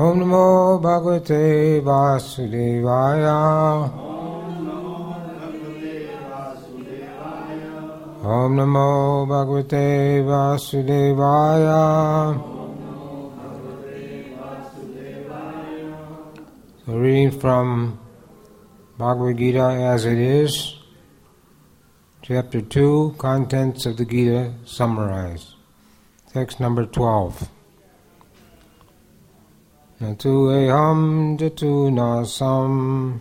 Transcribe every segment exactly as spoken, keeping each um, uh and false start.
Om Namo Bhagavate Vasudevaya. Om Namo Bhagavate Vasudevaya. So reading from Bhagavad Gita as it is, Chapter two, Contents of the Gita summarized. Text number twelve. Natu eham jatu nasam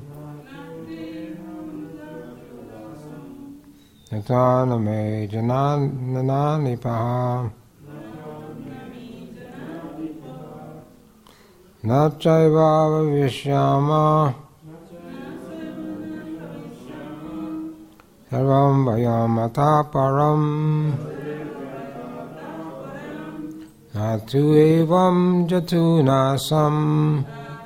natana me jananani paha nachaiva vishyama sarvam vayamata param natu evam jatu nasam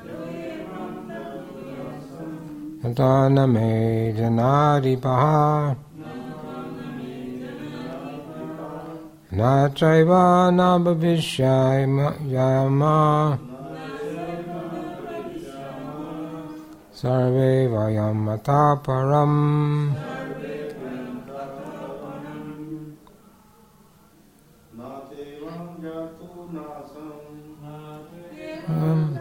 natana me janadi paha nachaiva nabhavishyama sarve vayamata param. Um,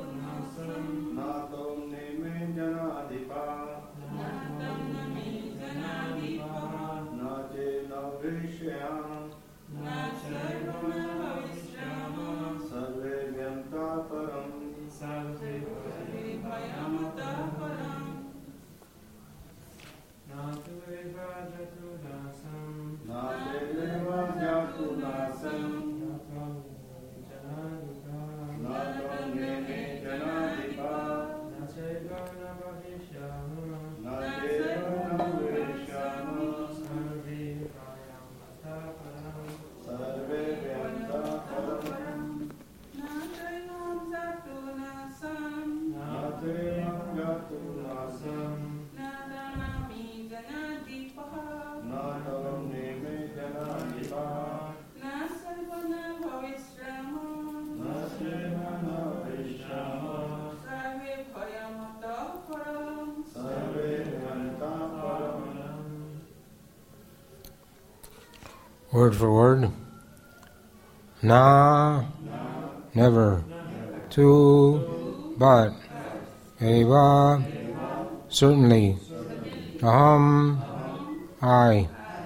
Word for word. Na, never. Tu, but. Eva, certainly. Aham, I.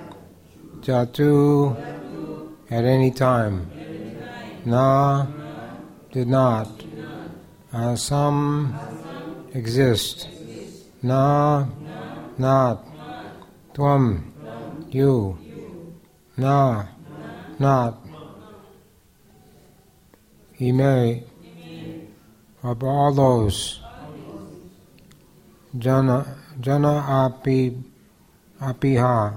Jatu, at any time. Na, did not. Asam, exist. Na, not. Tvam, you. Na, not. Ime, of all those. Jana, jana api, apiha.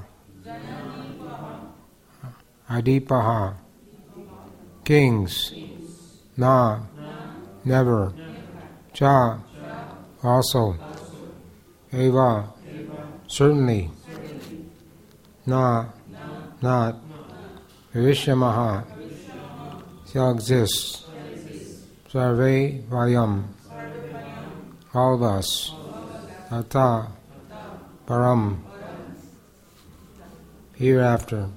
Adipaha. Kings. Na, never. Cha, also. Eva, certainly. Na, not. Vishyamaha, shall exist. Sarve vayam, all of us. Ata, param, hereafter.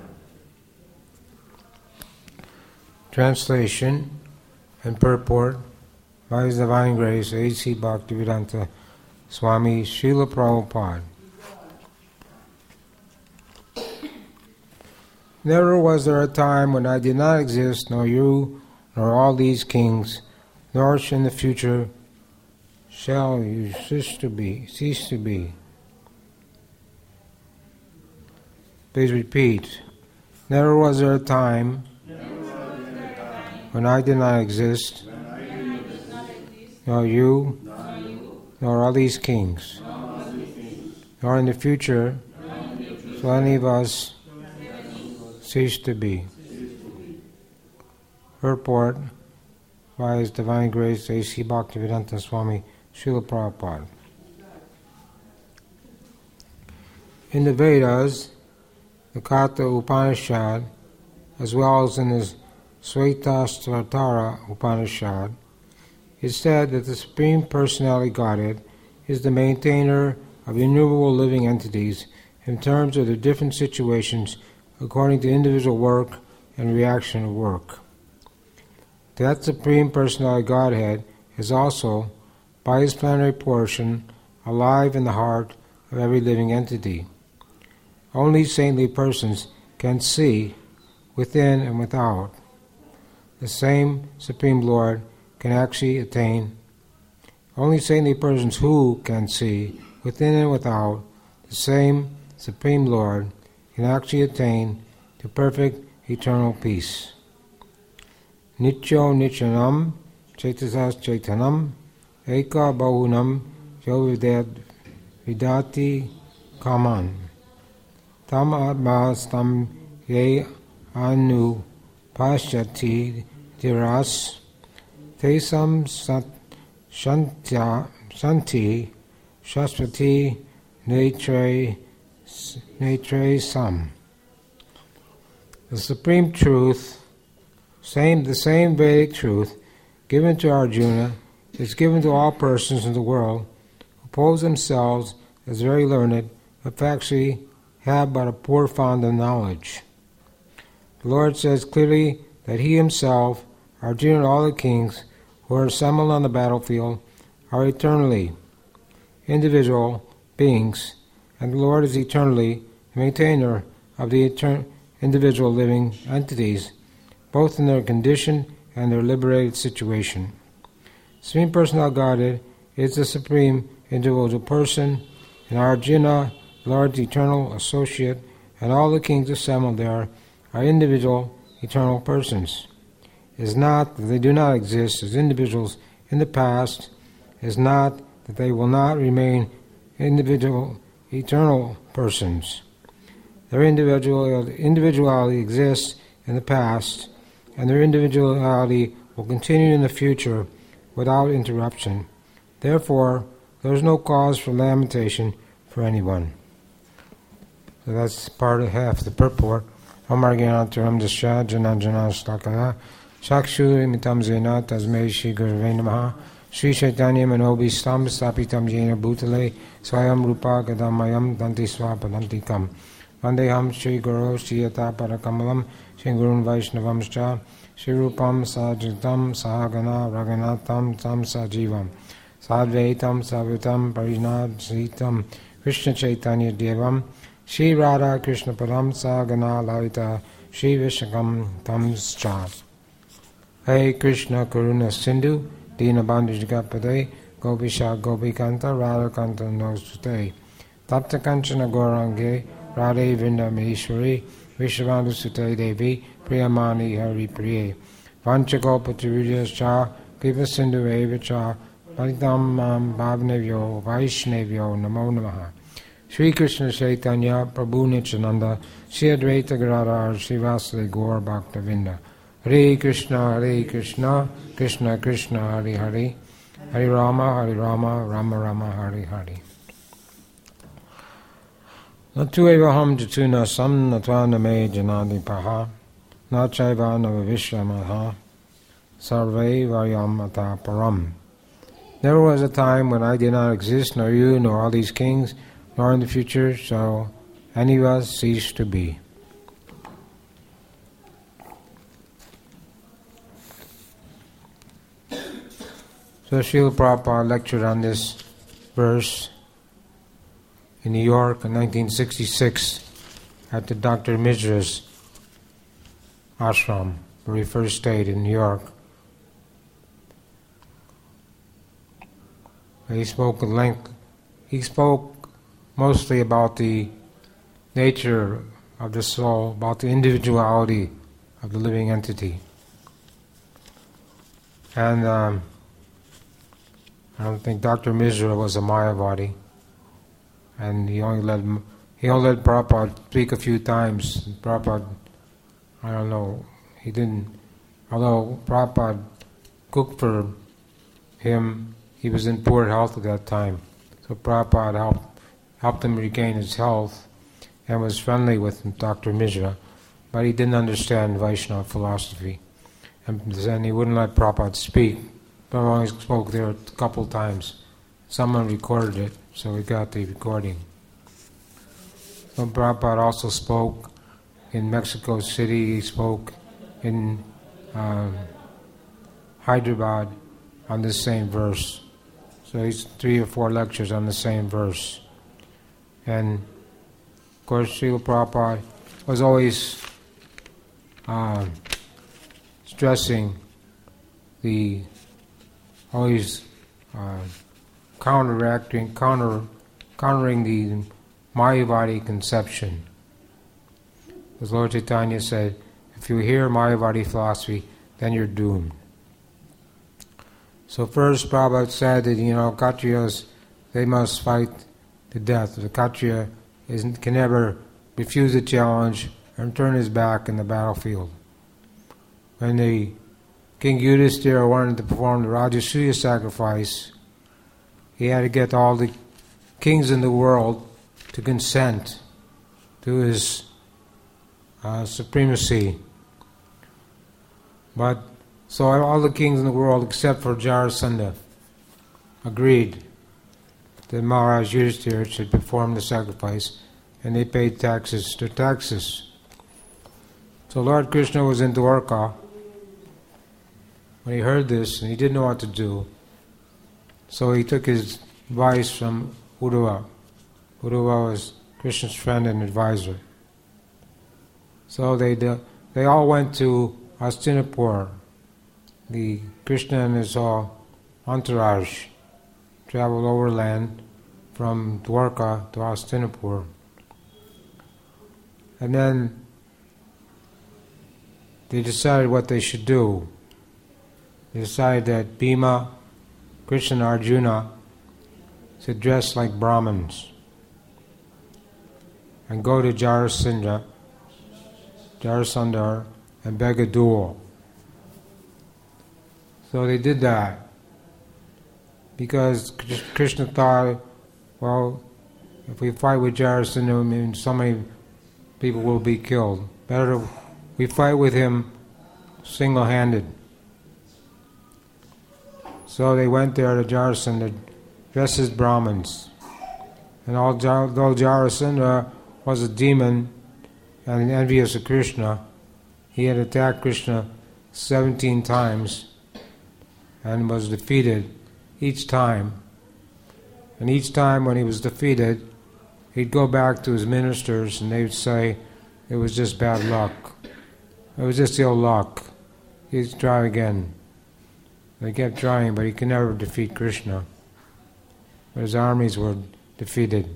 Translation and purport by His Divine Grace A C Bhaktivedanta Swami Srila Prabhupada. Never was there a time when I did not exist, nor you, nor all these kings, nor in the future shall you cease to be. Cease to be. Please repeat. Never was there a time when I did not exist, nor you, nor all these kings, nor in the future shall any of us cease to be. Purport by His Divine Grace A C Bhaktivedanta Swami Srila Prabhupada. In the Vedas, the Katha Upanishad, as well as in the Shvetashvatara Upanishad, It's said that the Supreme Personality Godhead is the maintainer of innumerable living entities in terms of their different situations according to individual work and reaction of work. That Supreme Personality Godhead is also, by his plenary portion, alive in the heart of every living entity. Only saintly persons can see within and without. The same Supreme Lord can actually attain. Only saintly persons who can see within and without the same Supreme Lord can actually attain to perfect eternal peace. Nityo Nityanam Chaitasas Chaitanam Eka Bahunam Yo Vidati Kaman Tam Atmas Tam Ye Anu Pashyati Diras Tesam Sat Shantya Shanti Shaswati Netre Netre Sam. The Supreme Truth, same the same Vedic truth given to Arjuna, is given to all persons in the world who pose themselves as very learned, but actually have but a poor fund of knowledge. The Lord says clearly that He Himself, Arjuna, and all the kings who are assembled on the battlefield are eternally individual beings, and the Lord is eternally the maintainer of the etern- individual living entities, both in their condition and their liberated situation. Supreme Personal Godhead is the supreme individual person, and Arjuna, Lord's eternal associate, and all the kings assembled there are individual eternal persons. It is not that they do not exist as individuals in the past, it is not that they will not remain individual eternal persons. Their individual, individuality exists in the past, and their individuality will continue in the future without interruption. Therefore, there is no cause for lamentation for anyone. So that's part of half the purport. Omar Gyanataram Dasya Jananjana Stakaya Shakshuri Mitam Zena Tasmei Shri Gurve Namaha Sri Chaitanya Manobhistam Stapitam Jena Bhutale Swayam Rupa Gadamayam Danti Swapadantikam Vandeham Shri Guru Shriyata Parakamalam Shri Gurun Vaishnavamscha Shri Rupam Sajitam Sahagana Raganatam Tam Sajivam Sadvaitam Savitam Parinadsitam Krishna Chaitanya Devam Shri Radha Krishna Padam Sagana Lalita Shri Vishakam Tamscha. Hey Krishna Karuna Sindhu Dina Bandhu Jagapade Gopisha Gopikanta Radha Kanta Nosute Tapta Kanchana Gorange Radhe Vindameshwari Vishavandhu Sute Devi Priyamani Hari Priye Vanchagopa Tirudhyascha Kripa Sindhu Evacha Paritam Mam Bhavnevyo Vaishnevyo Namo Namaha Shri Krishna Chaitanya Prabhu Nityananda Shri Advaita Gadadhar Shri Vasudeva Gaur Bhaktavinda Hare Krishna Hare Krishna Krishna Krishna Hare Hare Hare Rama Hare Rama Rama Rama Hare Hare. Natu evaham jatuna sam natva name janadi paha na chaiva navavishamaha sarve vayam ata param. There was a time when I did not exist, nor you, nor all these kings, nor in the future shall any of us cease to be. So Srila Prabhupada lectured on this verse in New York in nineteen sixty-six at the Doctor Mishra's ashram, where he first stayed in New York. He spoke at length. He spoke mostly about the nature of the soul, about the individuality of the living entity. And um, I don't think Doctor Mishra was a Mayavadi, and he only let he only let Prabhupada speak a few times. Prabhupada, I don't know, he didn't. Although Prabhupada cooked for him, he was in poor health at that time, so Prabhupada helped helped him regain his health, and was friendly with Doctor Mishra, but he didn't understand Vaishnava philosophy, and then he wouldn't let Prabhupada speak. Prabhupada only spoke there a couple times. Someone recorded it, so we got the recording. So Prabhupada also spoke in Mexico City. He spoke in um, Hyderabad on this same verse. So he's three or four lectures on the same verse. And of course, Srila Prabhupada was always uh, stressing the, always uh, counteracting, counter, countering the Mayavadi conception. As Lord Chaitanya said, if you hear Mayavadi philosophy, then you're doomed. So first Prabhupada said that, you know, Kshatriyas, they must fight to death. The Kshatriya is, can never refuse a challenge and turn his back in the battlefield. When the King Yudhishthira wanted to perform the Rajasuya sacrifice, he had to get all the kings in the world to consent to his uh, supremacy. But so all the kings in the world except for Jarasandha agreed that Maharaj Yudhishthira should perform the sacrifice, and they paid taxes to taxes. So Lord Krishna was in Dwarka when he heard this, and he didn't know what to do. So he took his advice from Uddhava. Uddhava was Krishna's friend and advisor. So they they all went to Hastinapur. The Krishna and his all entourage traveled overland from Dwarka to Hastinapur. And then they decided what they should do. They decided that Bhima, Krishna and Arjuna should dress like Brahmins and go to Jarasandha, Jarasandha and beg a duel. So they did that because Krishna thought, well, if we fight with Jarasandha, I mean, so many people will be killed. Better if we fight with him single-handed. So they went there to Jarasandha, dressed as Brahmins. And although Jarasandha was a demon and envious of Krishna, he had attacked Krishna seventeen times and was defeated each time. And each time when he was defeated, he'd go back to his ministers and they would say, it was just bad luck. It was just ill luck. He'd try again. They kept trying, but he could never defeat Krishna. But his armies were defeated.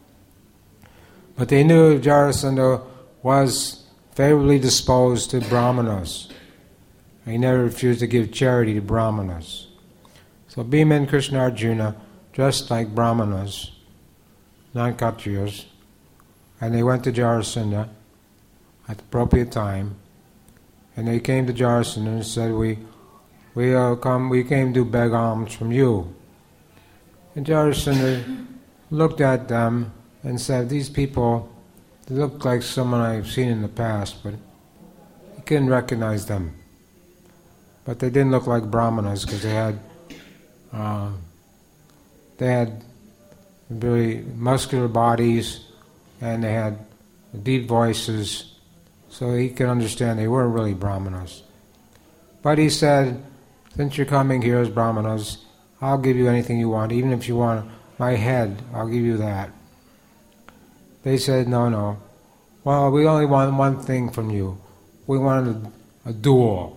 But they knew Jarasandha was favorably disposed to Brahmanas. He never refused to give charity to Brahmanas. So Bhima and Krishna Arjuna dressed like Brahmanas, non-Kshatriyas, and they went to Jarasandha at the appropriate time, and they came to Jarasandha and said, we we uh, come we came to beg alms from you. And Jarasandha looked at them and said, these people, they look like someone I've seen in the past, but he couldn't recognize them. But they didn't look like Brahmanas because they had uh, they had very muscular bodies and they had deep voices, so he could understand they weren't really Brahmanas. But he said, since you're coming here as Brahmanas, I'll give you anything you want, even if you want my head, I'll give you that. They said, no, no. Well, we only want one thing from you. We wanted a, a duel.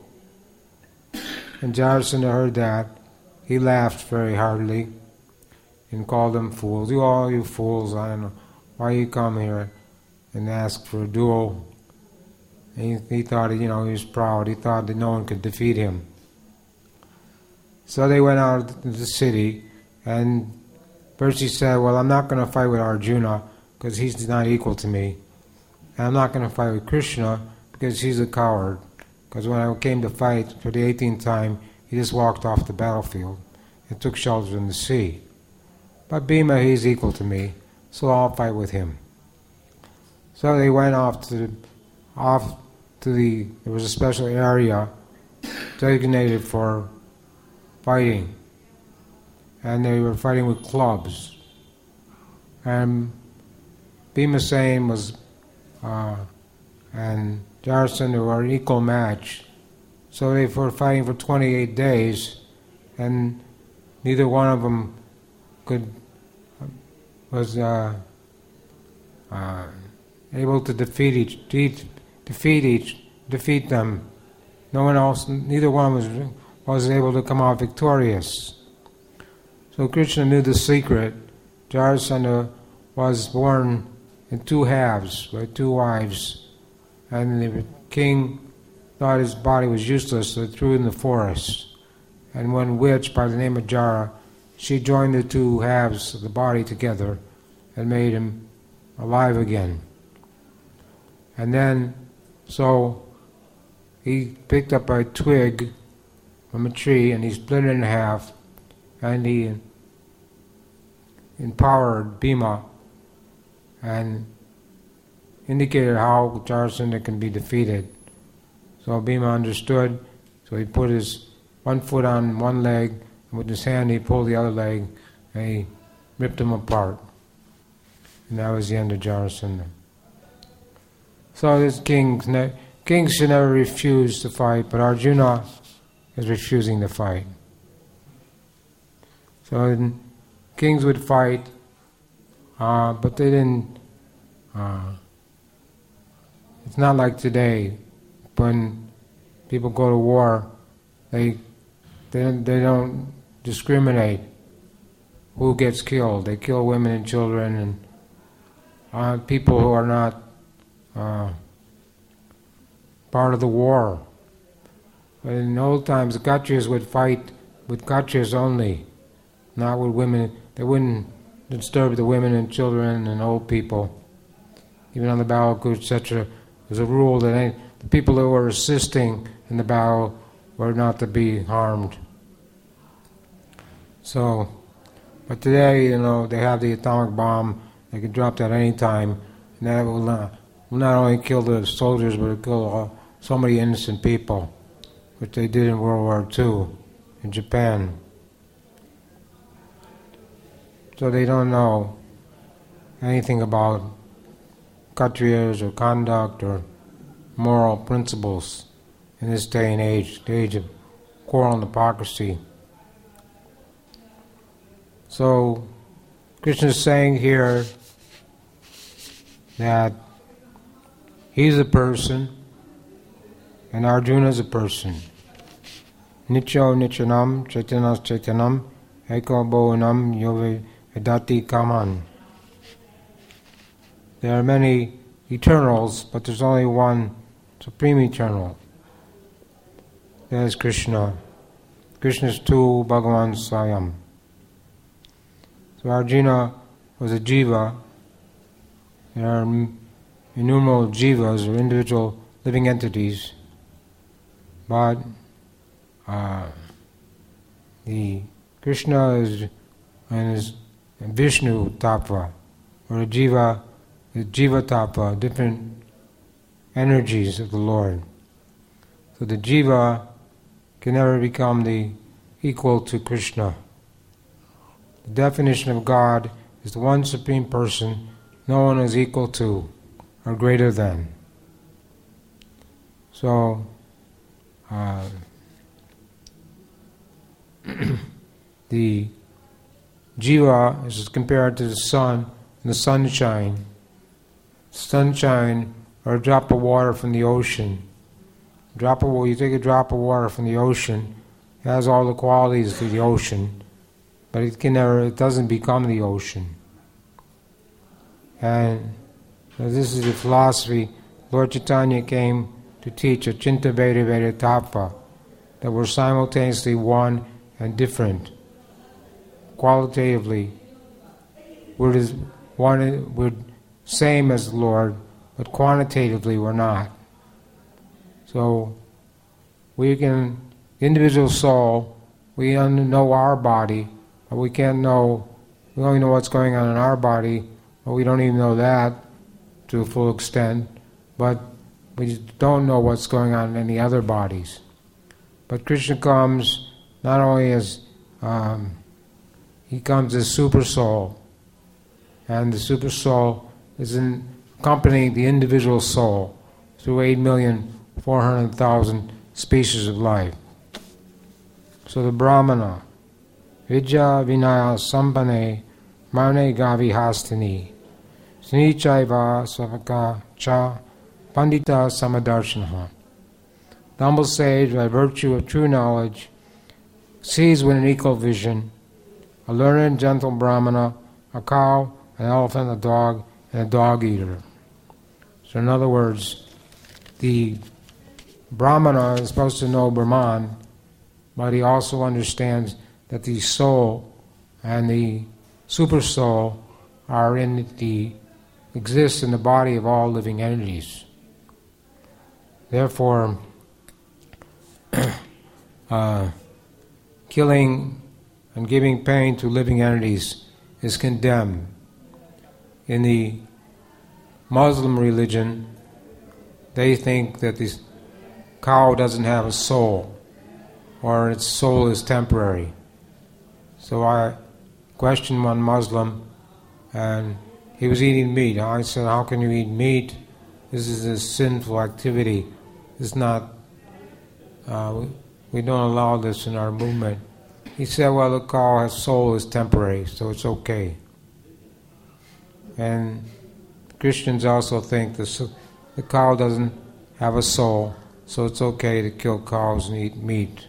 And Jarasandha heard that. He laughed very heartily and called them fools. You all you fools, I don't know why you come here and ask for a duel. And he, he thought, you know, he was proud. He thought that no one could defeat him. So they went out to the city, and first he said, well, I'm not going to fight with Arjuna because he's not equal to me. And I'm not going to fight with Krishna because he's a coward. Because when I came to fight for the eighteenth time, he just walked off the battlefield and took shelter in the sea. But Bhima, he's equal to me, so I'll fight with him. So they went off to the, off to the, there was a special area designated for fighting. And they were fighting with clubs. And Bhimasena was, uh, and Jarasandha were an equal match. So they were fighting for twenty-eight days, and neither one of them could, was uh, uh, able to defeat each, defeat, defeat each, defeat them. No one else, neither one was was able to come out victorious. So Krishna knew the secret. Jarasandha was born in two halves by two wives, and the king thought his body was useless, so threw it in the forest. And one witch by the name of Jara, she joined the two halves of the body together and made him alive again. And then, so he picked up a twig from a tree and he split it in half, and he empowered Bhima and indicated how Jarasandha can be defeated. So Bhima understood, so he put his one foot on one leg, and with his hand he pulled the other leg, and he ripped them apart. And that was the end of Jarasandha. So this kings, ne- kings should never refuse to fight, but Arjuna is refusing to fight. So kings would fight, uh, but they didn't. Uh, it's not like today, when people go to war, they they don't, they don't discriminate who gets killed. They kill women and children and uh, people who are not uh, part of the war. But in old times, the Kshatriyas would fight with Kshatriyas only, not with women. They wouldn't disturb the women and children and old people. Even on the battle of Kurukshetra, there's a rule that any, the people who were assisting in the battle were not to be harmed. So, but today, you know, they have the atomic bomb. They can drop that any time, and that will not, will not only kill the soldiers, but it'll kill all, so many innocent people, which they did in World War Two in Japan. So they don't know anything about Kshatriyas or conduct or moral principles in this day and age, the age of quarrel and hypocrisy. So Krishna is saying here that he's a person and Arjuna is a person. Nityo Nityanam Chaitanas Chaitanam Eko Bhuvanam Yove Vedati Kaman. There are many eternals, but there's only one supreme eternal. That is Krishna. Krishna is tu Bhagavan Swayam. So Arjuna was a jiva. There are innumerable jivas, or individual living entities, but uh, the Krishna is and is Vishnu Tattva, or a jiva, the jiva Tattva, different energies of the Lord. So the jiva can never become the equal to Krishna. The definition of God is the one supreme person no one is equal to or greater than. So, uh, the jiva is compared to the sun and the sunshine. Sunshine, or a drop of water from the ocean. Drop of you take a drop of water from the ocean, it has all the qualities of the ocean, but it can never, it doesn't become the ocean. And so this is the philosophy. Lord Chaitanya came to teach a Chinta Veda Veda Tattva, that we're simultaneously one and different. Qualitatively, we're just one, we're same as the Lord, but quantitatively we're not. So we can, individual soul, we know our body, but we can't know, we only know what's going on in our body, but we don't even know that to a full extent, but we don't know what's going on in any other bodies. But Krishna comes not only is um, he comes as super soul, and the super soul is in accompanying the individual soul through eight million four hundred thousand species of life. So the Brahmana, Vidya Vinaya Sampane Marne Gavi Hastini Snichaiva Savaka Cha Pandita Samadarshanaha. The humble sage, by virtue of true knowledge, sees with an equal vision a learned and gentle Brahmana, a cow, an elephant, a dog, and a dog eater. So in other words, the Brahmana is supposed to know Brahman, but he also understands that the soul and the super soul are in the exist in the body of all living entities. Therefore, uh, killing and giving pain to living entities is condemned. In the Muslim religion, they think that this cow doesn't have a soul, or its soul is temporary. So I questioned one Muslim, and he was eating meat. I said, how can you eat meat? This is a sinful activity. It's not, uh, we don't allow this in our movement. He said, well, the cow's soul is temporary, so it's okay. And Christians also think the, the cow doesn't have a soul, so it's okay to kill cows and eat meat.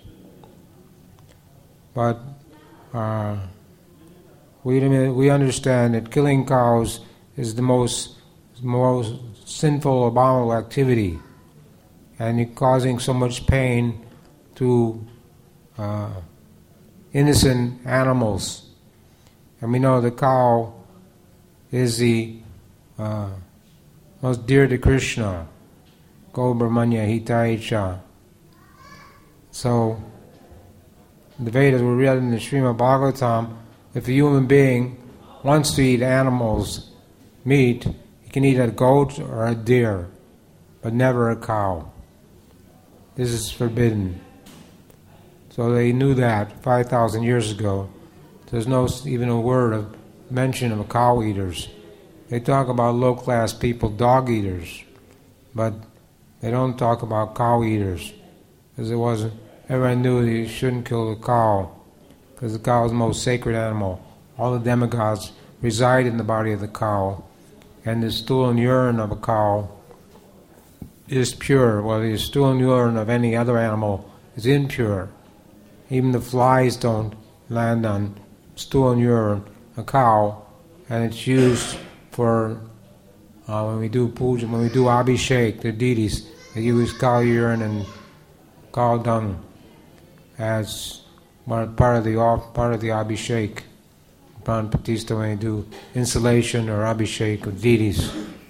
But uh, we we understand that killing cows is the most most sinful, abominable activity, and it's causing so much pain to uh, innocent animals. And we know the cow is the uh, most dear to Krishna. Go Brahmanya Hitaicha. So, the Vedas were read in the Srimad Bhagavatam. If a human being wants to eat animals, meat, he can eat a goat or a deer, but never a cow. This is forbidden. So they knew that five thousand years ago. There's no even a word of mention of cow eaters. They talk about low-class people, dog eaters, but they don't talk about cow eaters, because it wasn't. Everyone knew that you shouldn't kill the cow, because the cow is the most sacred animal. All the demigods reside in the body of the cow, and the stool and urine of a cow is pure, while the stool and urine of any other animal is impure. Even the flies don't land on stool and urine, a cow, and it's used for uh, when we do puja, when we do abhishek, the deities, they use cow urine and cow dung as part of the part of the abhishek, Pran Pratishta, when they do installation or abhishek of deities.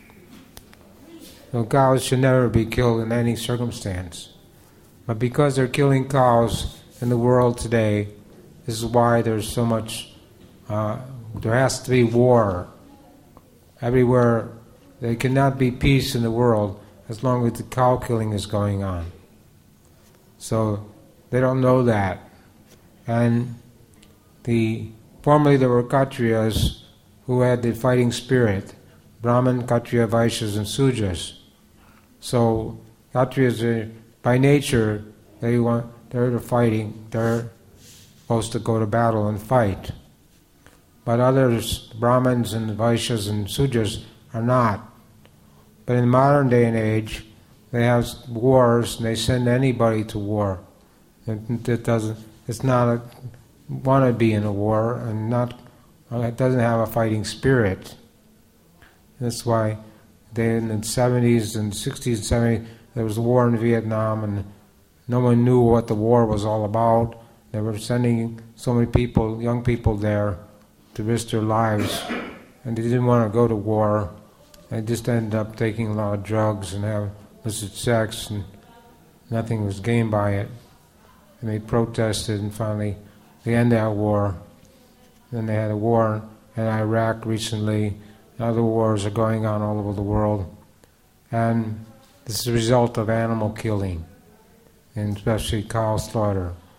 So cows should never be killed in any circumstance. But because they're killing cows in the world today, this is why there's so much, uh, there has to be war. Everywhere, there cannot be peace in the world as long as the cow killing is going on. So they don't know that. And the formerly there were Kshatriyas who had the fighting spirit, Brahman, Kshatriya, Vaishyas, and Sudras. So Kshatriyas are, by nature, they want they're fighting. They're supposed to go to battle and fight. But others, Brahmins and Vaishyas and Sudras, are not. But in modern day and age, they have wars and they send anybody to war. It, it doesn't. It's not a, want to be in a war, and not. It doesn't have a fighting spirit. That's why they in the seventies and sixties and seventies there was a war in Vietnam, and no one knew what the war was all about. They were sending so many people, young people there, to risk their lives, and they didn't want to go to war. They just ended up taking a lot of drugs and have illicit sex, and nothing was gained by it. And they protested, and finally they ended that war. Then they had a war in Iraq recently. Other wars are going on all over the world, and this is a result of animal killing, and especially cow slaughter.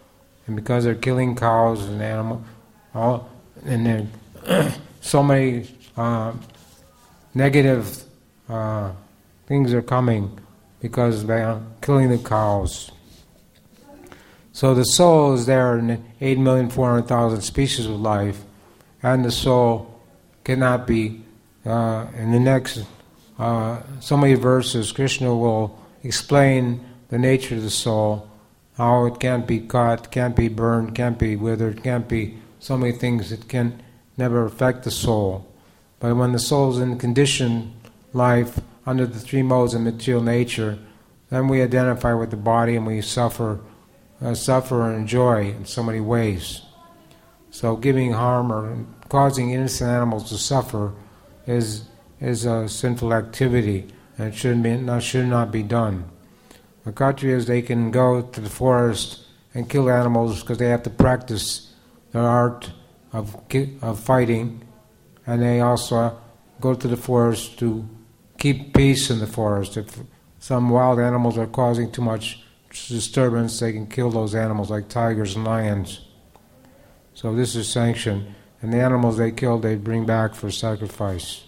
and because they're killing cows and animals, all, and then so many uh, negative uh, things are coming because they are killing the cows. So the soul is there in eight million four hundred thousand species of life, and the soul cannot be. Uh, in the next uh, so many verses, Krishna will explain the nature of the soul, how it can't be cut, can't be burned, can't be withered, can't be so many things that can never affect the soul. But when the soul is in conditioned life under the three modes of material nature, then we identify with the body and we suffer, uh, suffer and enjoy in so many ways. So giving harm or causing innocent animals to suffer is is a sinful activity, and it shouldn't be, not, should not be done. The Kshatriyas, they can go to the forest and kill animals because they have to practice their art of of fighting, and they also go to the forest to keep peace in the forest. If some wild animals are causing too much disturbance, they can kill those animals like tigers and lions. So this is sanctioned. And the animals they kill, they bring back for sacrifice.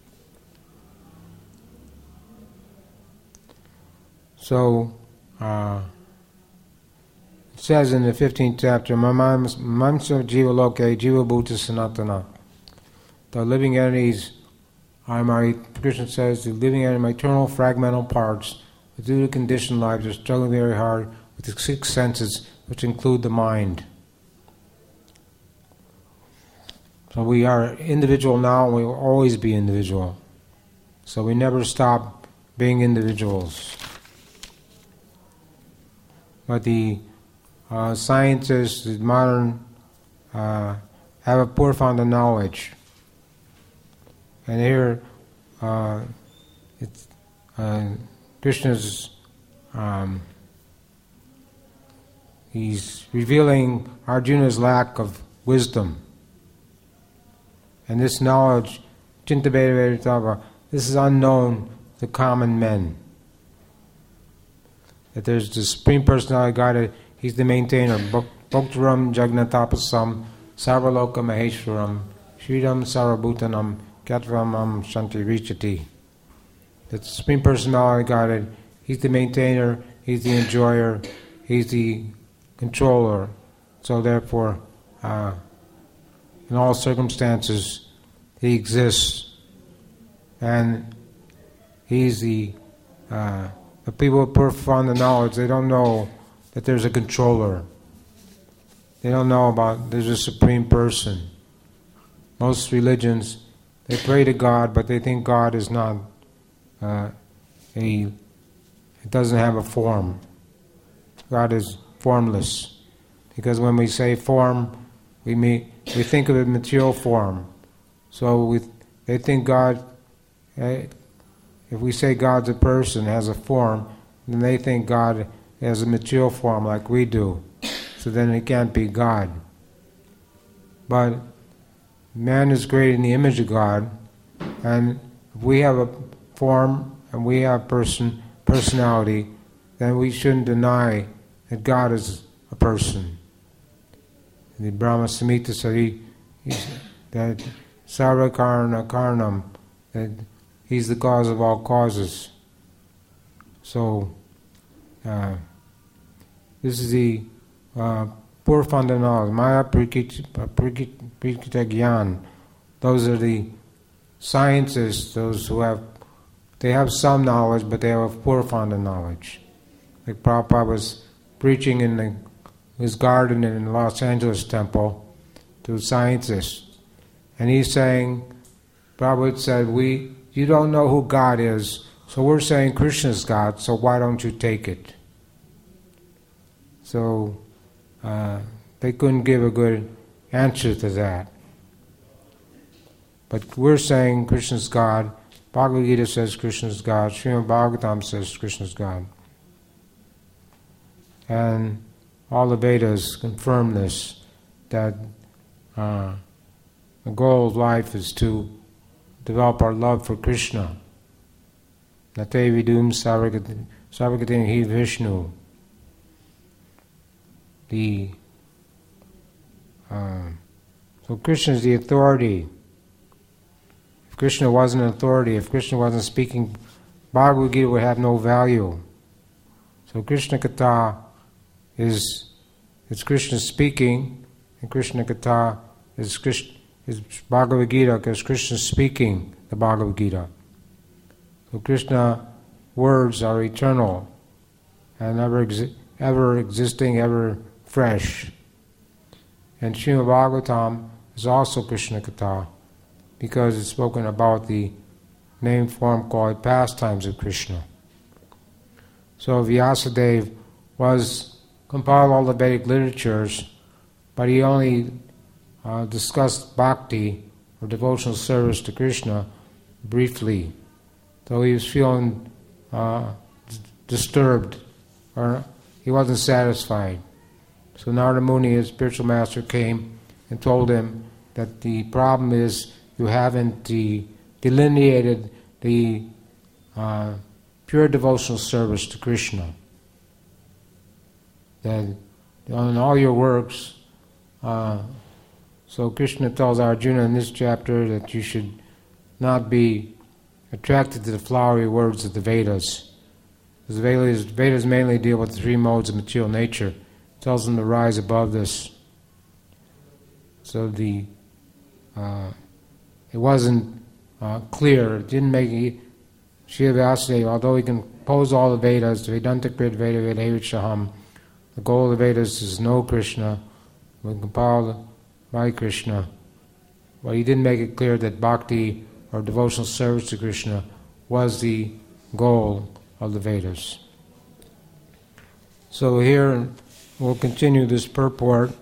So, uh, it says in the fifteenth chapter, Mamamsa Jiva Loke Jiva Bhuta Sanatana. The living entities are my, Krishna says, the living entities, my eternal fragmental parts, that due to conditioned lives are struggling very hard with the six senses, which include the mind. So we are individual now, and we will always be individual. So we never stop being individuals. But the uh, scientists, the modern, uh, have a poor found of knowledge. And here, uh, it's, uh, Krishna's, um, he's revealing Arjuna's lack of wisdom. And this knowledge, Chintabheda, this is unknown to common men. That there's the Supreme Personality God, He's the maintainer. Bhoktaram Jagnatapasam Sarvaloka Maheshwaram Shridam Sarvabhutanam Kyatramam Shanti Richati. That the Supreme Personality God, He's the maintainer, He's the enjoyer, He's the controller. So therefore, uh, in all circumstances, He exists, and He's the uh, the people with profound knowledge. They don't know that there's a controller. They don't know about there's a supreme person. Most religions, they pray to God, but they think God is not uh, a. It doesn't have a form. God is formless, because when we say form, we mean we think of it in material form. So we, they think God, eh, if we say God's a person, has a form, then they think God has a material form like we do. So then it can't be God. But man is created in the image of God, and if we have a form and we have person personality, then we shouldn't deny that God is a person. The Brahma Samhita said he, that Sarva Karana Karanam, that He's the cause of all causes. So, uh, this is the uh, poor fundamentals, Maya Prikita Gyan. Those are the scientists, those who have, they have some knowledge, but they have poor fundamental knowledge. Like Prabhupada was preaching in the his garden in the Los Angeles temple to scientists. And he's saying, Prabhupada said, we, you don't know who God is, so we're saying Krishna's God, so why don't you take it? So uh, they couldn't give a good answer to that. But we're saying Krishna's God, Bhagavad Gita says Krishna's God, Srimad Bhagavatam says Krishna's God. And all the Vedas confirm this, that uh, the goal of life is to develop our love for Krishna. Nate vidum sarvagatim hi Vishnu. The Uh, so Krishna is the authority. If Krishna wasn't an authority, if Krishna wasn't speaking, Bhagavad Gita would have no value. So Krishna Katha is it's Krishna speaking, and Krishna Katha is Krishna is Bhagavad Gita because Krishna is speaking the Bhagavad Gita. So Krishna words are eternal and ever exi- ever existing, ever fresh. And Srimad Bhagavatam is also Krishna Katha because it's spoken about the name form called pastimes of Krishna. So Vyasadeva was compiled all the Vedic literatures, but he only uh, discussed bhakti or devotional service to Krishna briefly. So he was feeling uh, d- disturbed, or he wasn't satisfied. So Narada Muni, his spiritual master, came and told him that the problem is you haven't de- delineated the uh, pure devotional service to Krishna. That in all your works, uh, so Krishna tells Arjuna in this chapter that you should not be attracted to the flowery words of the Vedas. Because the Vedas, Vedas mainly deal with the three modes of material nature. It tells them to rise above this. So the uh, it wasn't uh, clear. It didn't make it. Srila Vyasadeva, although he composed all the Vedas, the Vedanta Krit Veda Vedavishaham, the goal of the Vedas is know Krishna, was compiled by Krishna. But he didn't make it clear that bhakti or devotional service to Krishna was the goal of the Vedas. So here we'll continue this purport.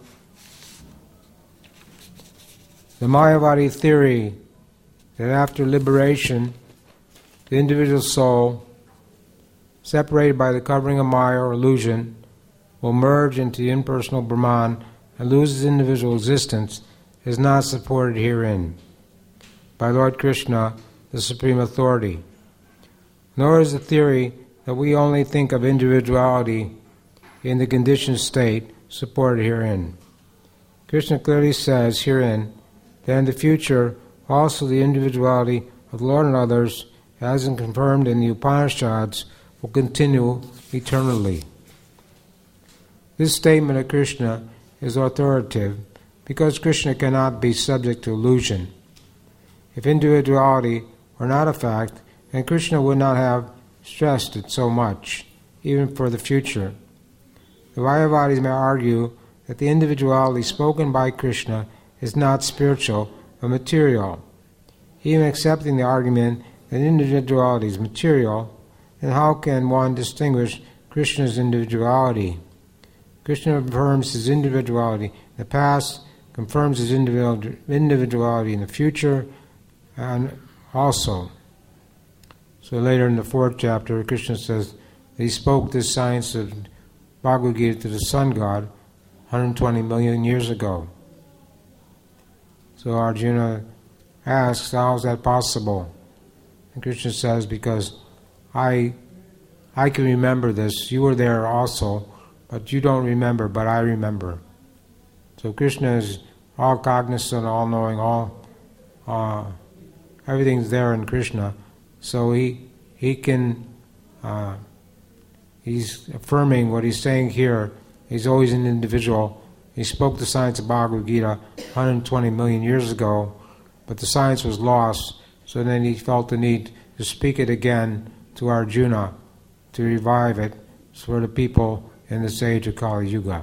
The Mayavadi theory that after liberation, the individual soul, separated by the covering of Maya or illusion, will merge into the impersonal Brahman and lose its individual existence is not supported herein by Lord Krishna, the Supreme Authority. Nor is the theory that we only think of individuality in the conditioned state supported herein. Krishna clearly says herein that in the future also the individuality of the Lord and others, as is confirmed in the Upanishads, will continue eternally. This statement of Krishna is authoritative because Krishna cannot be subject to illusion. If individuality were not a fact, then Krishna would not have stressed it so much, even for the future. The Mayavadis may argue that the individuality spoken by Krishna is not spiritual but material. Even accepting the argument that individuality is material, then how can one distinguish Krishna's individuality? Krishna affirms his individuality in the past, confirms his individuality in the future, and also. So later in the fourth chapter, Krishna says that he spoke this science of Bhagavad Gita to the sun god one hundred twenty million years ago. So Arjuna asks, how is that possible? And Krishna says, because I I can remember this. You were there also, but you don't remember, but I remember. So Krishna is all cognizant, all knowing, all uh, everything's there in Krishna. So he he can uh, he's affirming what he's saying here. He's always an individual. He spoke the science of Bhagavad Gita one hundred twenty million years ago, but the science was lost. So then he felt the need to speak it again to Arjuna, to revive it for the people in this age of Kali Yuga.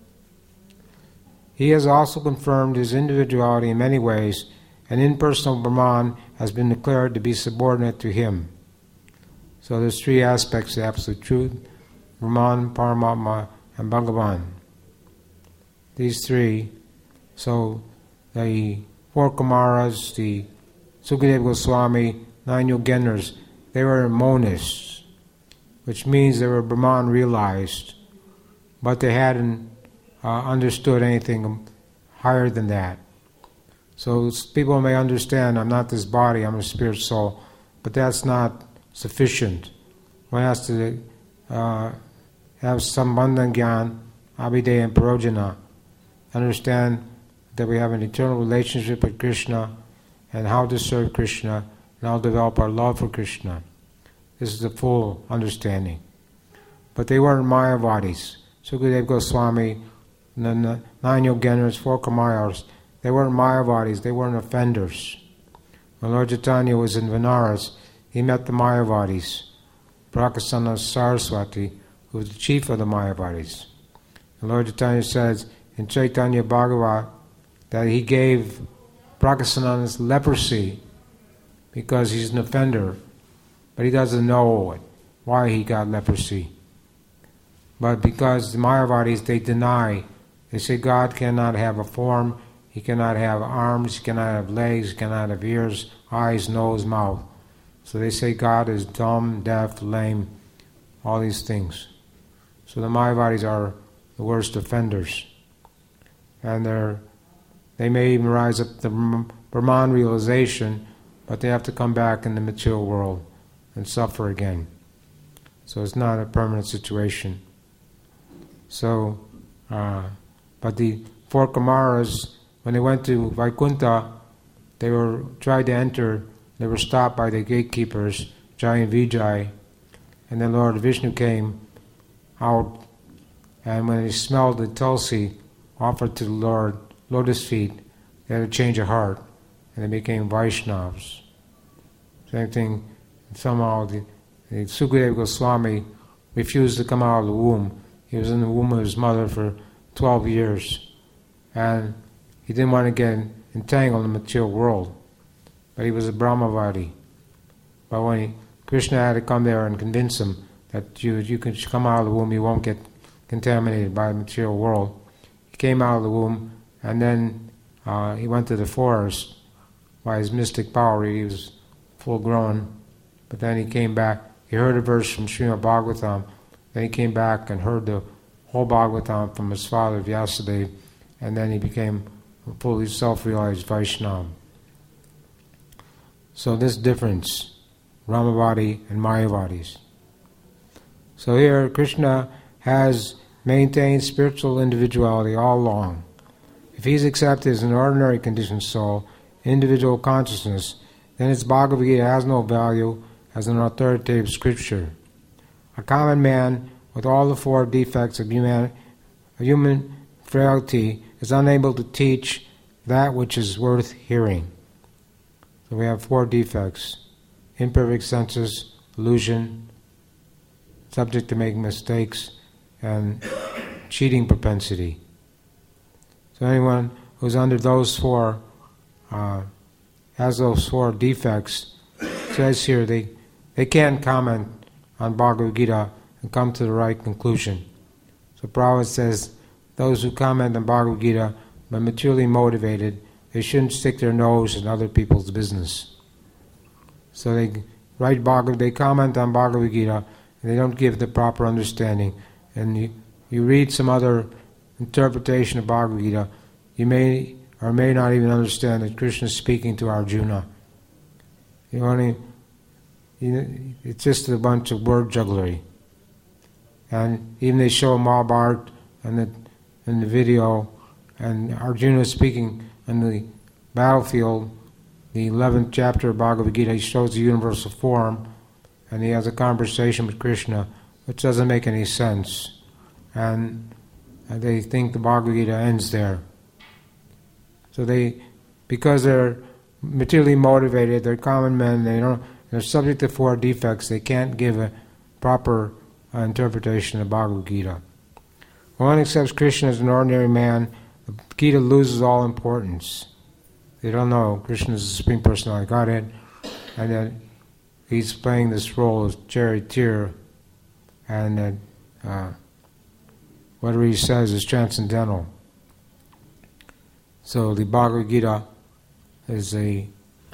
He has also confirmed his individuality in many ways, and impersonal Brahman has been declared to be subordinate to him. So there's three aspects of absolute truth: Brahman, Paramatma, and Bhagavan. These three. So the four Kumaras, the Sukadeva Goswami, nine Yogendras, they were monists, which means they were Brahman realized, but they hadn't uh, understood anything higher than that. So people may understand, I'm not this body, I'm a spirit soul, but that's not sufficient. One has to uh, have Sambandha Gyan, Abhideya and Parojana, understand that we have an eternal relationship with Krishna, and how to serve Krishna, and how to develop our love for Krishna. This is the full understanding. But they weren't Mayavadis. Sukadeva Goswami, the nine Yogenas, four Kamayas, they weren't Mayavadis, they weren't offenders. When Lord Chaitanya was in Benares, he met the Mayavadis, Prakasana Saraswati, who was the chief of the Mayavadis. And Lord Chaitanya says in Chaitanya Bhagavat that he gave Prakasanana's leprosy because he's an offender, but he doesn't know why he got leprosy. But because the Mayavadis, they deny, they say God cannot have a form, He cannot have arms, He cannot have legs, He cannot have ears, eyes, nose, mouth. So they say God is dumb, deaf, lame, all these things. So the Mayavadis are the worst offenders. And they're, they may even rise up to Brahman realization, but they have to come back in the material world and suffer again. So it's not a permanent situation. So, uh, but the four Kumaras, when they went to Vaikuntha, they were tried to enter. They were stopped by the gatekeepers, Jai and Vijay, and then Lord Vishnu came out, and when he smelled the tulsi offered to the Lord, lotus feet, they had a change of heart, and they became Vaishnavas. Same thing, somehow the, the Sukadeva Goswami refused to come out of the womb. He was in the womb of his mother for twelve years, and he didn't want to get entangled in the material world, but he was a Brahmavadi. But when he, Krishna had to come there and convince him that you you can come out of the womb, you won't get contaminated by the material world. He came out of the womb, and then uh, he went to the forest. By his mystic power, he was full grown. But then he came back. He heard a verse from Srimad Bhagavatam. Then he came back and heard the whole Bhagavatam from his father Vyasadeva, and then he became a fully self-realized Vaishnava. So this difference, Ramavadi and Mayavadis. So here Krishna has maintained spiritual individuality all along. If he's accepted as an ordinary conditioned soul, individual consciousness, then its Bhagavad Gita has no value as an authoritative scripture. A common man with all the four defects of human, of human frailty is unable to teach that which is worth hearing. So we have four defects: imperfect senses, illusion, subject to making mistakes, and cheating propensity. So anyone who's under those four, uh, has those four defects, says here they, they can't comment on Bhagavad Gita and come to the right conclusion. So Prabhupada says those who comment on Bhagavad Gita are materially motivated. They shouldn't stick their nose in other people's business. So they write Bhagavad, they comment on Bhagavad Gita, and they don't give the proper understanding. And you, you read some other interpretation of Bhagavad Gita, you may or may not even understand that Krishna is speaking to Arjuna. You only, you, it's just a bunch of word jugglery. And even they show Mahabharata in the, in the video, and Arjuna is speaking on the battlefield, the eleventh chapter of Bhagavad Gita. He shows the universal form, and he has a conversation with Krishna, which doesn't make any sense. And, and they think the Bhagavad Gita ends there. So they, because they're materially motivated, they're common men, they don't, they're subject to four defects, they can't give a proper uh, interpretation of Bhagavad Gita. When one accepts Krishna as an ordinary man, the Gita loses all importance. They don't know Krishna is the Supreme Personality of Godhead, and that he's playing this role as charioteer, and that uh, whatever he says is transcendental. So the Bhagavad Gita is a,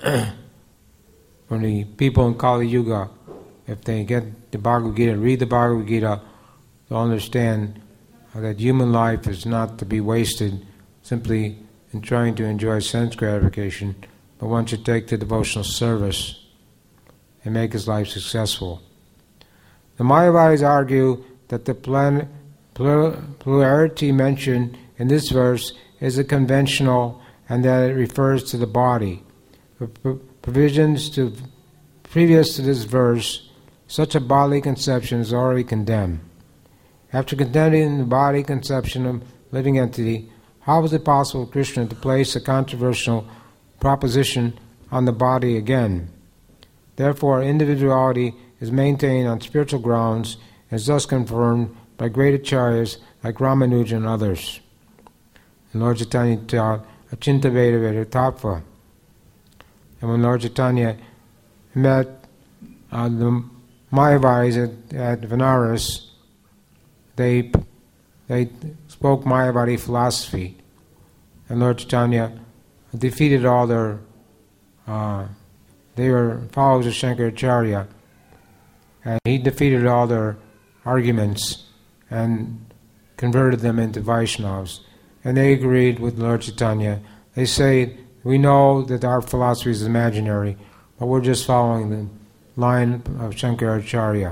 when the people in Kali Yuga, if they get the Bhagavad Gita, read the Bhagavad Gita, they'll understand that human life is not to be wasted simply in trying to enjoy sense gratification, but one should take to devotional service and make his life successful. The Mayavadis argue that the plan, plurality mentioned in this verse is a conventional and that it refers to the body. For provisions to previous to this verse, such a bodily conception is already condemned. After condemning the body conception of living entity, how was it possible for Krishna to place a controversial proposition on the body again? Therefore, individuality is maintained on spiritual grounds and is thus confirmed by great acharyas like Ramanuja and others. And Lord Chaitanya taught Achinta Veda Veda Tattva. And when Lord Chaitanya met uh, the Mayavadis at, at Vanaras, they they spoke Mayavadi philosophy, and Lord Chaitanya defeated all their. Uh, they were followers of Shankaracharya, and he defeated all their arguments and converted them into Vaishnavas. And they agreed with Lord Chaitanya. They say, we know that our philosophy is imaginary, but we're just following the line of Shankaracharya.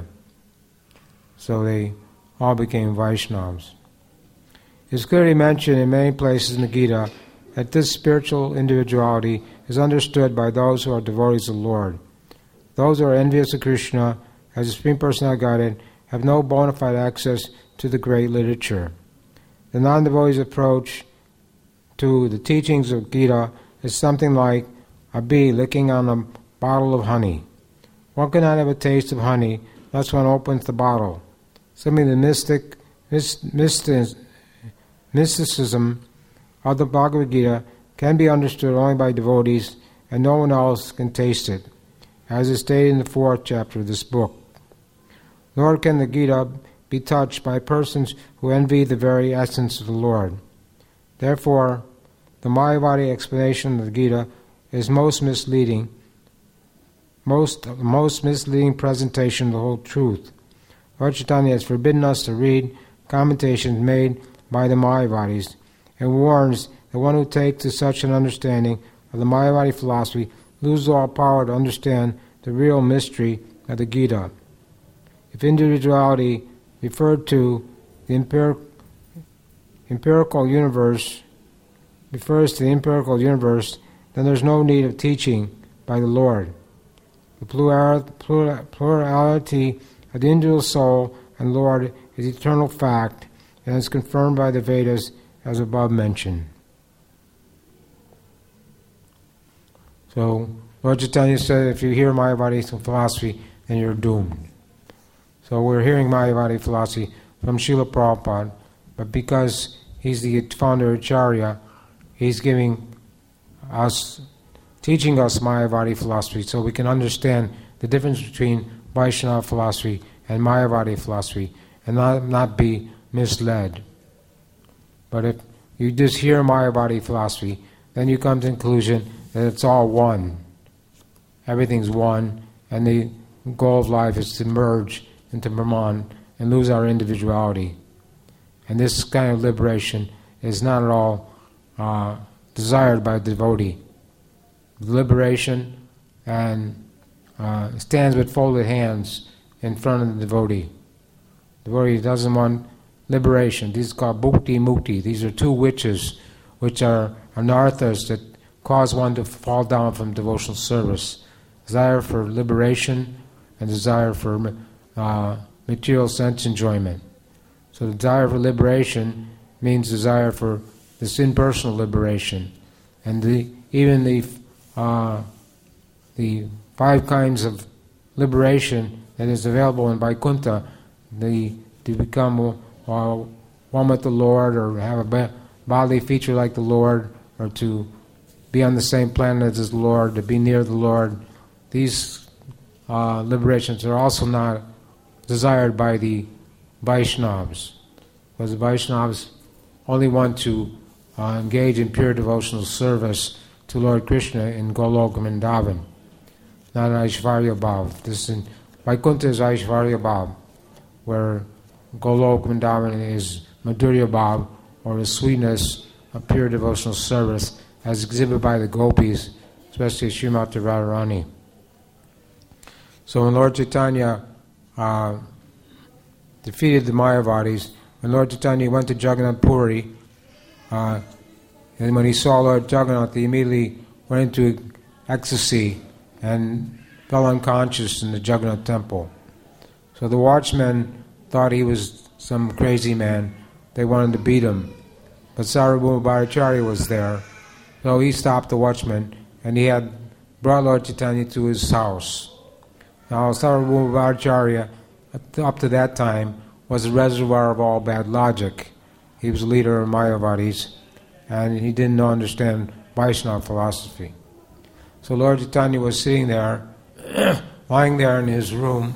So they all became Vaishnavas. It's clearly mentioned in many places in the Gita that this spiritual individuality is understood by those who are devotees of the Lord. Those who are envious of Krishna as the Supreme Personality of Godhead have no bona fide access to the great literature. The non-devotee's approach to the teachings of Gita is something like a bee licking on a bottle of honey. One cannot have a taste of honey unless one opens the bottle. Simply the mystic, myst, mystic, mysticism of the Bhagavad Gita can be understood only by devotees, and no one else can taste it, as is stated in the fourth chapter of this book. Nor can the Gita be touched by persons who envy the very essence of the Lord. Therefore, the Mayavadi explanation of the Gita is most misleading, most most misleading presentation of the whole truth. Lord Chaitanya has forbidden us to read commentations made by the Mayavadis, and warns that one who takes to such an understanding of the Mayavadi philosophy loses all power to understand the real mystery of the Gita. If individuality referred to the empiric, empirical universe refers to the empirical universe, then there's no need of teaching by the Lord. The plural, plural, plurality of the individual soul and Lord is eternal fact and is confirmed by the Vedas as above mentioned. So, Lord Chaitanya said, if you hear Mayavadi philosophy, then you're doomed. So we're hearing Mayavadi philosophy from Srila Prabhupada, but because he's the founder of Acharya, he's giving us, teaching us Mayavadi philosophy so we can understand the difference between Vaishnava philosophy and Mayavadi philosophy and not, not be misled. But if you just hear Mayavadi philosophy, then you come to the conclusion that it's all one. Everything's one, and the goal of life is to merge into Brahman and lose our individuality. And this kind of liberation is not at all uh, desired by the devotee. Liberation and uh, stands with folded hands in front of the devotee. The devotee doesn't want liberation. These are called bhukti mukti. These are two witches which are anarthas that cause one to fall down from devotional service. Desire for liberation and desire for uh, material sense enjoyment. So the desire for liberation means desire for this impersonal liberation. And the, even the uh, the five kinds of liberation that is available in Vaikuntha, the, to become uh, one with the Lord, or have a bodily feature like the Lord, or to be on the same planet as the Lord, to be near the Lord, these uh, liberations are also not desired by the Vaishnavas, because the Vaishnavas only want to uh, engage in pure devotional service to Lord Krishna in Golok Vrindavan, not Aishvarya Bhav. This in Vaikuntha is Aishvarya Bhav, where Golok Vrindavan is Madhurya Bhav, or the sweetness of pure devotional service as exhibited by the gopis, especially Srimati Radharani. So when Lord Chaitanya uh, defeated the Mayavadis, when Lord Chaitanya went to Jagannath Puri, uh, And when he saw Lord Jagannath, he immediately went into ecstasy and fell unconscious in the Jagannath temple. So the watchmen thought he was some crazy man. They wanted to beat him. But Sarvabhauma Bhattacharya was there. So he stopped the watchman, and he had brought Lord Chaitanya to his house. Now Sarvabhauma Bhattacharya, up to that time, was a reservoir of all bad logic. He was a leader of Mayavadis, and he didn't understand Vaishnava philosophy. So Lord Chaitanya was sitting there, lying there in his room,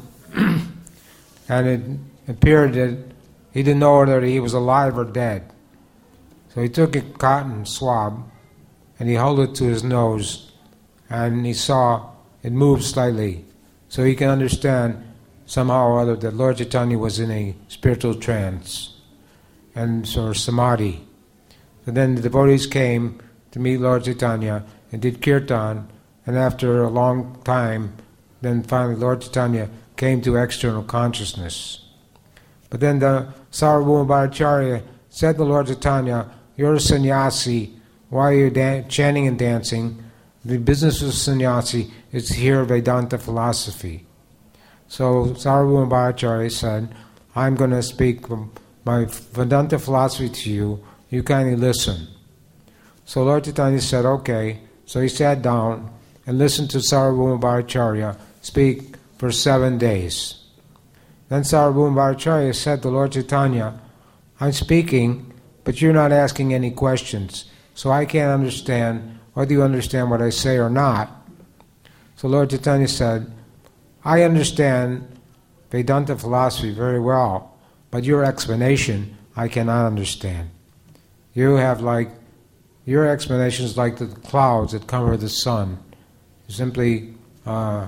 and it appeared that he didn't know whether he was alive or dead. So he took a cotton swab, and he held it to his nose, and he saw it moved slightly. So he can understand somehow or other that Lord Chaitanya was in a spiritual trance, and sort of samadhi. So then the devotees came to meet Lord Chaitanya and did kirtan, and after a long time, then finally Lord Chaitanya came to external consciousness. But then the Sarvabhauma Bhattacharya said to Lord Chaitanya, "You're a sannyasi. Why are you dan- chanting and dancing? The business of sannyasi is to hear Vedanta philosophy." So Sarvabhauma Bhattacharya said, "I'm going to speak my Vedanta philosophy to you. You kindly listen." So Lord Chaitanya said, "Okay." So he sat down and listened to Sarvabhauma Bhattacharya speak for seven days. Then Sarvabhauma Bhattacharya said to Lord Chaitanya, "I'm speaking, but you're not asking any questions, so I can't understand whether you understand what I say or not." So Lord Chaitanya said, "I understand Vedanta philosophy very well, but your explanation I cannot understand. You have like, your explanation is like the clouds that cover the sun. Simply uh,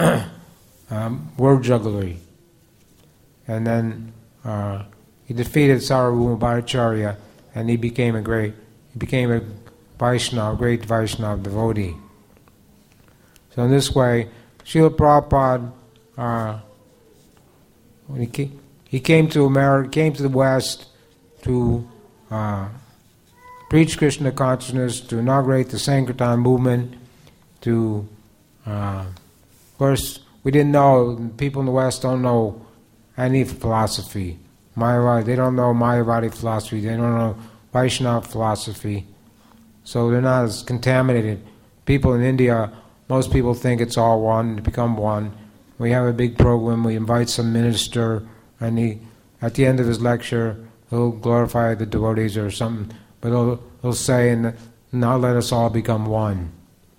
um, word jugglery." And then uh, he defeated Sarvabhauma Bhattacharya, and he became a great, he became a Vaishnava, great Vaishnava devotee. So in this way, Srila Prabhupada, uh, when he came, he came to America, came to the West to uh, preach Krishna consciousness, to inaugurate the Sankirtan movement, to, uh, of course, we didn't know, people in the West don't know any philosophy. Mayavadi, they don't know Mayavadi philosophy, they don't know Vaishnava philosophy, so they're not as contaminated. People in India, most people think it's all one, to become one. We have a big program, we invite some minister, and he, at the end of his lecture, he'll glorify the devotees or something, but he'll, he'll say, "And now let us all become one."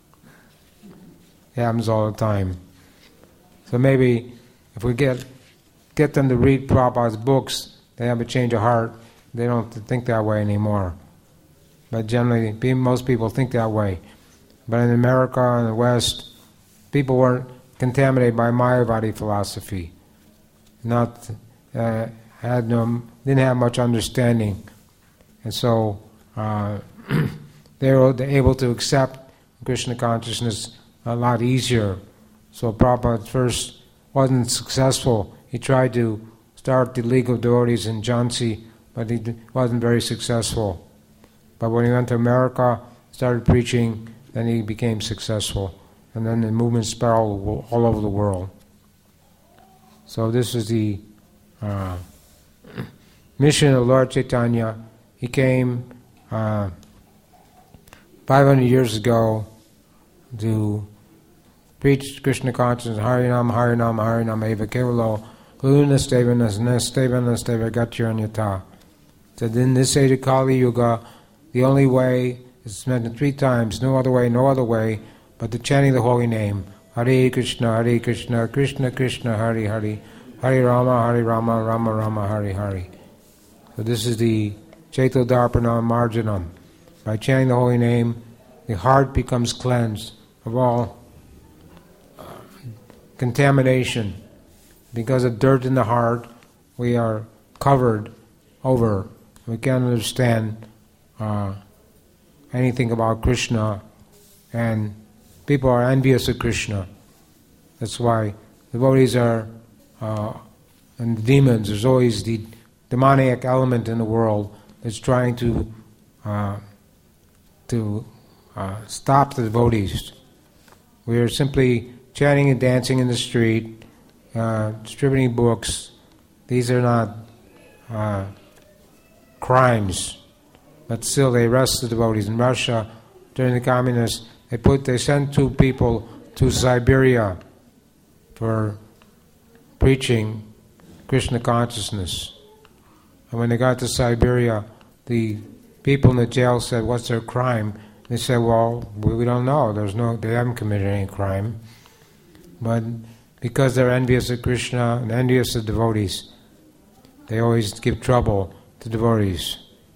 It happens all the time. So maybe if we get get them to read Prabhupada's books, they have a change of heart. They don't think that way anymore. But generally, most people think that way. But in America and the West, people weren't contaminated by Mayavadi philosophy. Not uh, had no, didn't have much understanding, and so uh, they were able to accept Krishna consciousness a lot easier. So Prabhupada first wasn't successful. He tried to start the League of Devotees in Jhansi, but he wasn't very successful. But when he went to America, started preaching, then he became successful. And then the movement spread all, all over the world. So this is the uh, mission of Lord Chaitanya. He came uh, five hundred years ago to preach Krishna consciousness, Harinam, Harinam, Harinam, Eva Kevalo, Lunastevanas, Nestevanas, Devagatyanyata. So in this age of Kali Yuga, the only way is mentioned three times, no other way, no other way, but the chanting the holy name. Hare Krishna, Hare Krishna, Krishna Krishna, Hare Hare, Hare Rama, Hare Rama, Rama Rama, Hare Hare. So this is the Chaito Darpanam Marjanam. By chanting the holy name, the heart becomes cleansed of all uh, contamination. Because of dirt in the heart, we are covered over. We can't understand uh, anything about Krishna, and people are envious of Krishna. That's why the devotees are, uh, and the demons, there's always the demoniac element in the world that's trying to uh, to uh, stop the devotees. We are simply chanting and dancing in the street, uh, distributing books. These are not uh, crimes, but still they arrest the devotees. In Russia, during the communists, they put they sent two people to Siberia for preaching Krishna consciousness. And when they got to Siberia, the people in the jail said, "What's their crime?" They said, "Well, we don't know. There's no. They haven't committed any crime, but because they're envious of Krishna and envious of devotees, they always give trouble to devotees."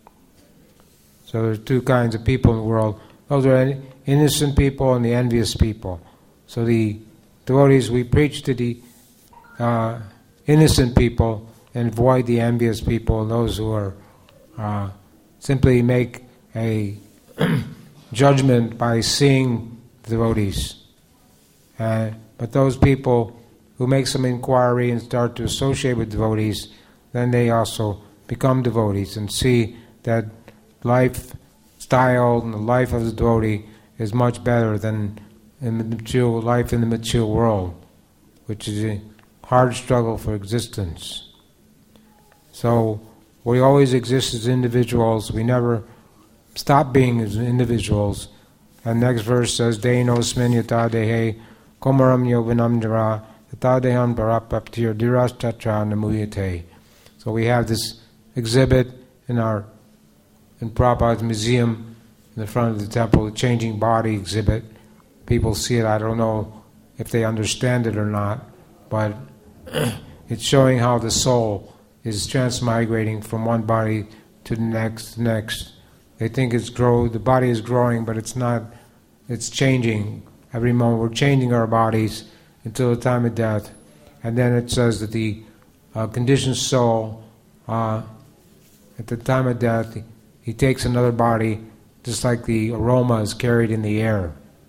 So there's two kinds of people in the world. Those are innocent people and the envious people. So the devotees, we preach to the uh, innocent people and avoid the envious people, those who are uh, simply make a judgment by seeing the devotees. Uh, but those people who make some inquiry and start to associate with devotees, then they also become devotees and see that lifestyle and the life of the devotee is much better than in the material life in the material world, which is a hard struggle for existence. So we always exist as individuals. We never stop being as individuals. And next verse says, "Dehinosmin yata dehe komaram yovanam jara yata dehan parapaptir dirastatra namuyate." So we have this exhibit in our in Prabhupada's museum in the front of the temple, the changing body exhibit. People see it. I don't know if they understand it or not, but it's showing how the soul is transmigrating from one body to the next, next. They think it's grow. The body is growing, but it's not. It's changing every moment. We're changing our bodies until the time of death, and then it says that the uh, conditioned soul, uh, at the time of death, he, he takes another body, just like the aroma is carried in the air.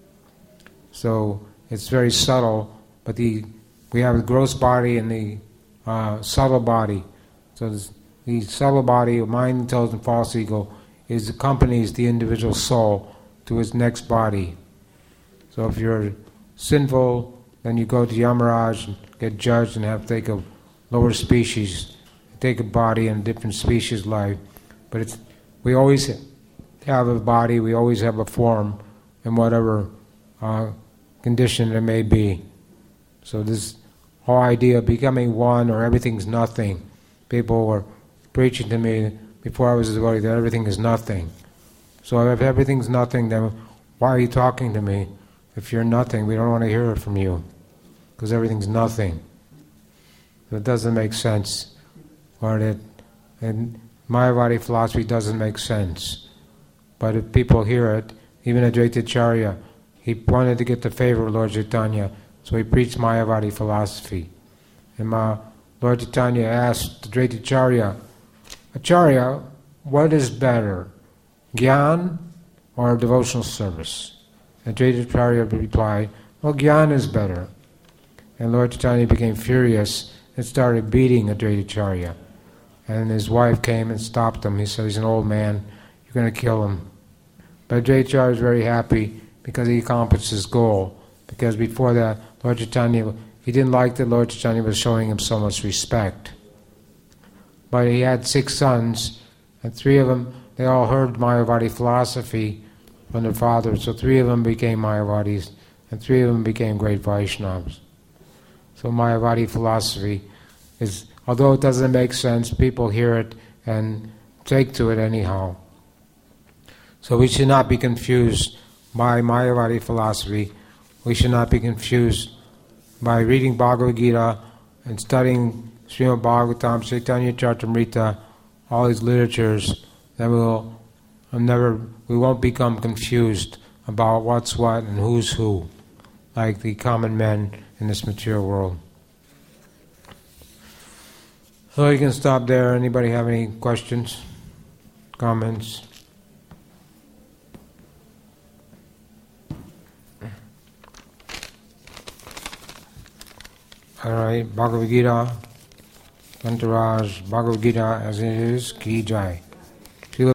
So it's very subtle, but the we have the gross body and the uh, subtle body. So this, the subtle body, mind, intelligence, false ego, is accompanies the individual soul to his next body. So if you're sinful, then you go to Yamaraj and get judged and have to take a lower species, take a body in a different species life. But it's we always have a body, we always have a form in whatever uh, condition it may be. So this whole idea of becoming one or everything's nothing, people were preaching to me before I was a devotee that everything is nothing. So if everything's nothing, then why are you talking to me? If you're nothing, we don't want to hear it from you, because everything's nothing. So it doesn't make sense. Or that, and Mayavadi philosophy doesn't make sense. But if people hear it, even Advaita Acharya, he wanted to get the favor of Lord Chaitanya, so he preached Mayavadi philosophy. And Ma, Lord Chaitanya asked Advaita Acharya, "Acharya, what is better, Gyan or devotional service?" Advaita Acharya replied, "Well, Gyan is better." And Lord Chaitanya became furious and started beating Advaita Acharya. And his wife came and stopped him. He said, "He's an old man, you're going to kill him." But Advaita Acharya was very happy because he accomplished his goal. Because before that, Lord Chaitanya, he didn't like that Lord Chaitanya was showing him so much respect. But he had six sons, and three of them, they all heard Mayavadi philosophy from their father. So three of them became Mayavadis, and three of them became great Vaishnavas. So Mayavadi philosophy is, although it doesn't make sense, people hear it and take to it anyhow. So we should not be confused by Mayavadi philosophy. We should not be confused by reading Bhagavad Gita and studying Srimad Bhagavatam, Chaitanya Charitamrita, all these literatures. Then we'll never, we won't become confused about what's what and who's who, like the common men in this material world. So you can stop there. Anybody have any questions, comments? All right, Bhagavad Gita, Kantaraj, Bhagavad Gita as it is, Ki Jai.